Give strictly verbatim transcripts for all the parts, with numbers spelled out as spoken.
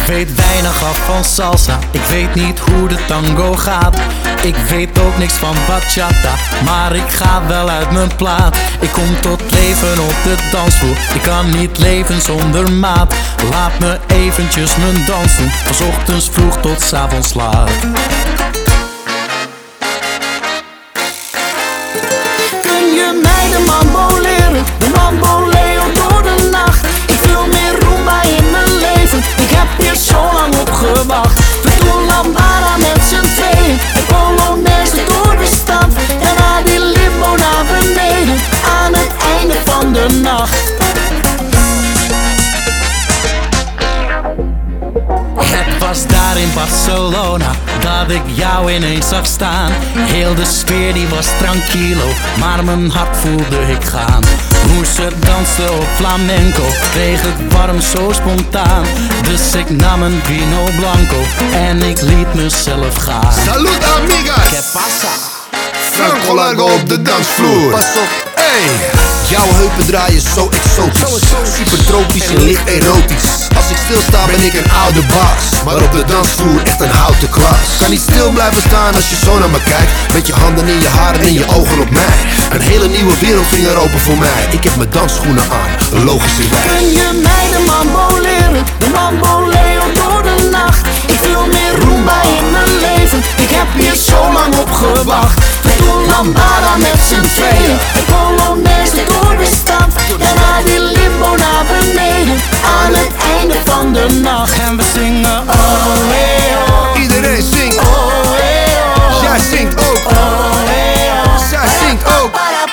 weet weinig af van salsa, ik weet niet hoe de tango gaat. Ik weet ook niks van bachata, maar ik ga wel uit mijn plaat. Ik kom tot leven op de dansvloer, ik kan niet leven zonder maat. Laat me eventjes mijn dans doen, van 's ochtends vroeg tot 's avonds laat. Kun je mij de mambo leren, de mambo leo door de nacht? Ik wil meer rumba in mijn leven, ik heb hier zo lang op gewacht. We doen lambada met z'n tweeën, en polonaise door de stad. En naar die limbo naar beneden, aan het einde van de nacht. Het was daar in Barcelona dat ik jou ineens zag staan. Heel de sfeer die was tranquilo, maar mijn hart voelde ik gaan. Hoe ze danste op flamenco, kreeg het warm zo spontaan. Dus ik nam een vino blanco en ik liet mezelf gaan. Salud amigas! ¿Qué pasa? Franco Largo op de dansvloer. Pas op, Hey! jouw heupen draaien zo exotisch, super tropisch en licht erotisch. Als ik stilsta ben ik een oude baas, maar op de dansvloer echt een houten klas. Kan niet stil blijven staan als je zo naar me kijkt, met je handen in je haren en je ogen op mij. Een hele nieuwe wereld ging er open voor mij. Ik heb mijn dansschoenen aan, logische wijs. Kun je mij de mambo leren, de mambo leo door de nacht? Ik wil meer rumba in mijn leven, ik heb hier zo lang op gewacht. We doen lambada met z'n tweeën, en polonaise door de stad. En naar die limbo naar beneden, aan het einde van de nacht. En we zingen oh hey oh, Iedereen zingt, oh hey oh, jij zingt ook, oh hey oh. zij zingt ook.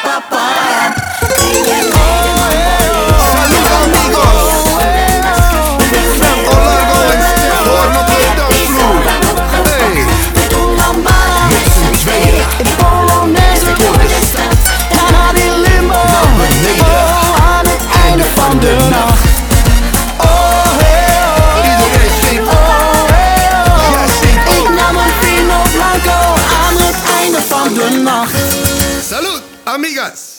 Salud amigos! Franco Largo en Stefan op de dansvloer. Hey! Met z'n tweeën. Door de stad. Naar die limbo, Naar beneden. oh, aan het einde van de nacht. Oh hey oh, Iedereen zingt, oh hey oh. jij zingt Ik ook. nam een vino blanco aan het einde van de nacht. Salud amigas!